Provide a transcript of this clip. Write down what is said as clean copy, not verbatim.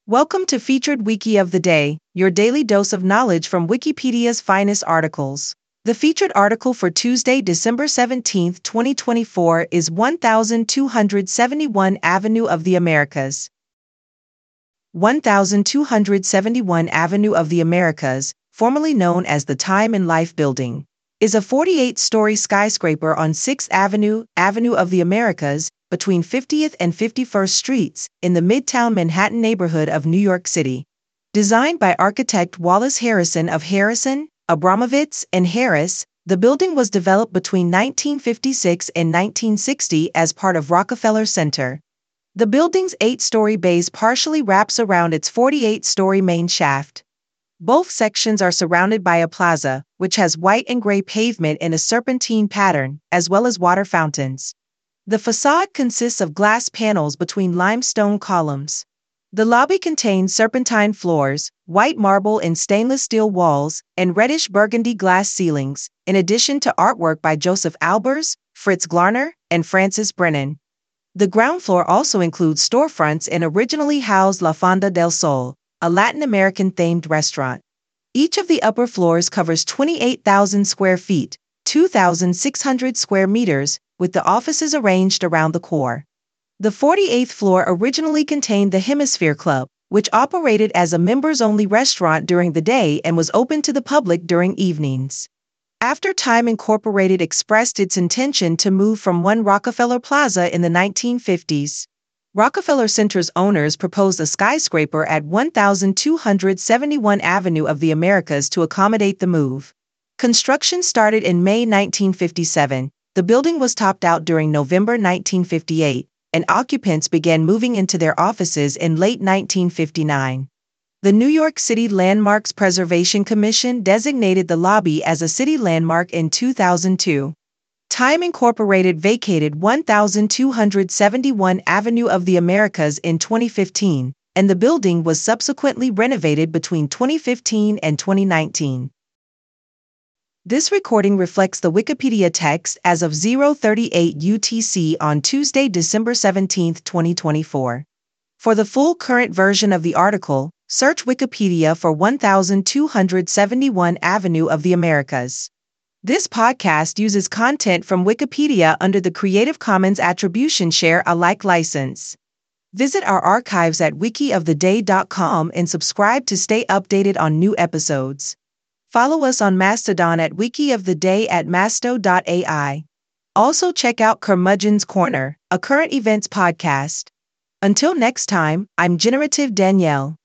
Welcome to Featured Wiki of the Day, your daily dose of knowledge from Wikipedia's finest articles. The featured article for Tuesday, December 17, 2024 is 1271 Avenue of the Americas. 1271 Avenue of the Americas, formerly known as the Time and Life Building, is a 48-story skyscraper on 6th Avenue, Avenue of the Americas, between 50th and 51st Streets, in the Midtown Manhattan neighborhood of New York City. Designed by architect Wallace Harrison of Harrison, Abramovitz, and Harris, the building was developed between 1956 and 1960 as part of Rockefeller Center. The building's 8-story base partially wraps around its 48-story main shaft. Both sections are surrounded by a plaza, which has white and gray pavement in a serpentine pattern, as well as water fountains. The facade consists of glass panels between limestone columns. The lobby contains serpentine floors, white marble and stainless steel walls, and reddish burgundy glass ceilings, in addition to artwork by Joseph Albers, Fritz Glarner, and Francis Brennan. The ground floor also includes storefronts and originally housed La Fonda del Sol, a Latin American-themed restaurant. Each of the upper floors covers 28,000 square feet, 2,600 square meters, with the offices arranged around the core. The 48th floor originally contained the Hemisphere Club, which operated as a members-only restaurant during the day and was open to the public during evenings. After Time Incorporated expressed its intention to move from One Rockefeller Plaza in the 1950s, Rockefeller Center's owners proposed a skyscraper at 1271 Avenue of the Americas to accommodate the move. Construction started in May 1957. The building was topped out during November 1958, and occupants began moving into their offices in late 1959. The New York City Landmarks Preservation Commission designated the lobby as a city landmark in 2002. Time Incorporated vacated 1271 Avenue of the Americas in 2015, and the building was subsequently renovated between 2015 and 2019. This recording reflects the Wikipedia text as of 0:38 UTC on Tuesday, December 17, 2024. For the full current version of the article, search Wikipedia for 1271 Avenue of the Americas. This podcast uses content from Wikipedia under the Creative Commons Attribution Share Alike license. Visit our archives at wikioftheday.com and subscribe to stay updated on new episodes. Follow us on Mastodon at wikioftheday at masto.ai. Also check out Curmudgeon's Corner, a current events podcast. Until next time, I'm Generative Danielle.